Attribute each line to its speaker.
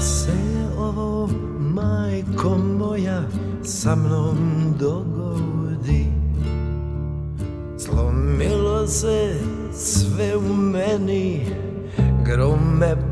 Speaker 1: se ovo, majko moja, sa mnom dogodi? Slomilo se sve u meni, grom me